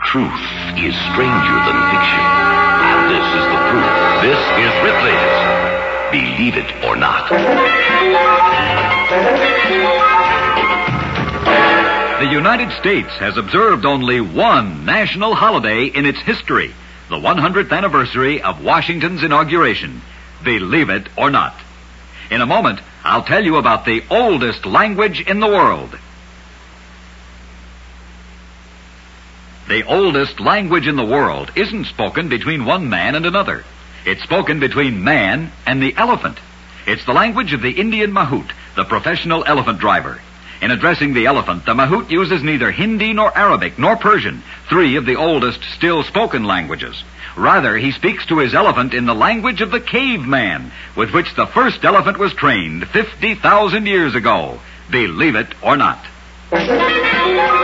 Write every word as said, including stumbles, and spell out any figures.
Truth is stranger than fiction. And this is the proof. This is Ripley's Believe It or Not. The United States has observed only one national holiday in its history, the one hundredth anniversary of Washington's inauguration. Believe it or not. In a moment, I'll tell you about the oldest language in the world. The oldest language in the world isn't spoken between one man and another. It's spoken between man and the elephant. It's the language of the Indian Mahout, the professional elephant driver. In addressing the elephant, the Mahout uses neither Hindi nor Arabic nor Persian, three of the oldest still spoken languages. Rather, he speaks to his elephant in the language of the caveman, with which the first elephant was trained fifty thousand years ago. Believe it or not.